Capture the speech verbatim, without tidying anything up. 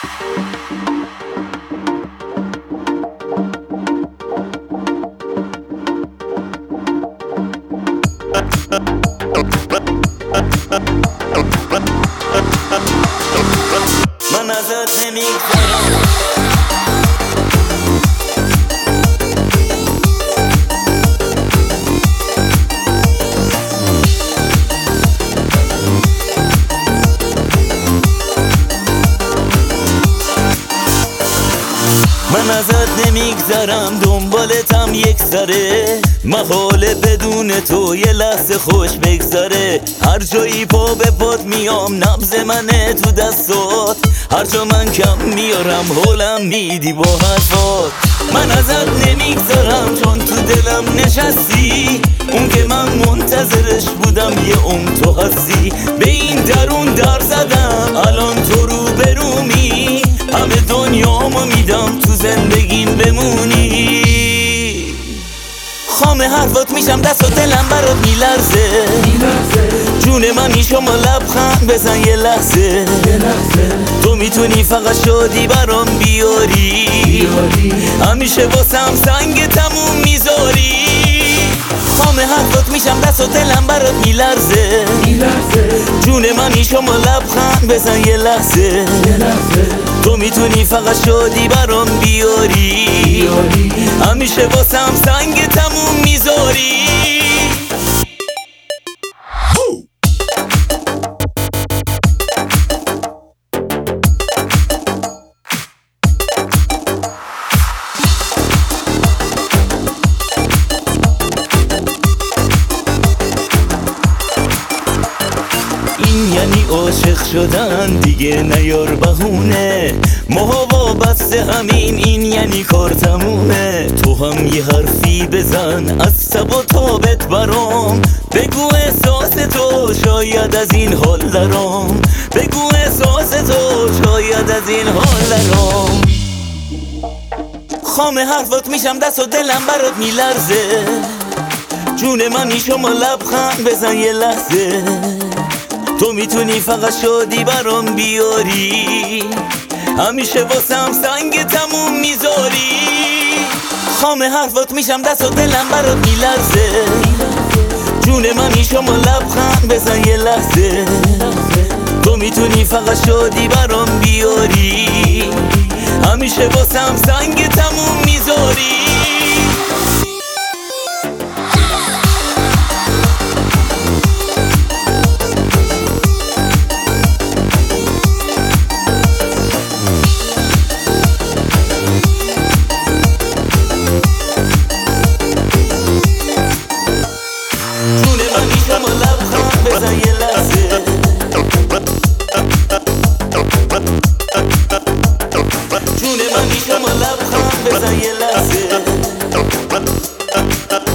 من ازت نمیگذرم من ازت نمیگذرم دنبالتم یک سره محاله بدون تو یه لحظه خوش بگذره هر جایی پا به پات میام نبض منه تو دستات هر جا من کم میارم حولم میدی با حرفات من ازت نمیگذرم چون تو دلم نشستی اون که من منتظرش بودم یه عمر تو هستی به این درون در زدم الان تو رو برومی همه دنیامو میدم تو زندگیم بمونی خامه حرفات میشم دست و دلم برات میلرزه جون منی شما لبخند بزن یه لحظه تو میتونی فقط شادی برام بیاری همیشه واسم سنگ تموم میذاری خامه حرفات میشم دست و دلم برات میلرزه جون منی شما لبخند بزن یه لحظه تو میتونی فقط شادی برام بیاری همیشه واسم سنگ تموم میذاری این یعنی عاشق شدن دیگه نیار بهونه ماها بسته همین این یعنی کار تمومه تو هم یه حرفی بزن از سب و تابت برام بگو احساس تو شاید از این حال درام بگو احساس تو شاید از این حال درام خامه حرفات میشم دست و دلم برات میلرزه جون منی شما لبخند بزن یه لحظه تو میتونی فقط شادی برام بیاری همیشه واسم سنگ تموم میذاری خامه حرفات میشم دست و دلم برات میلرزه جون منی شما لبخند بزن یه لحظه تو میتونی فقط شادی برام بیاری همیشه واسم سنگ تموم میذاری بزن یه لحظه جون منی شما لبخند بزن یه لحظه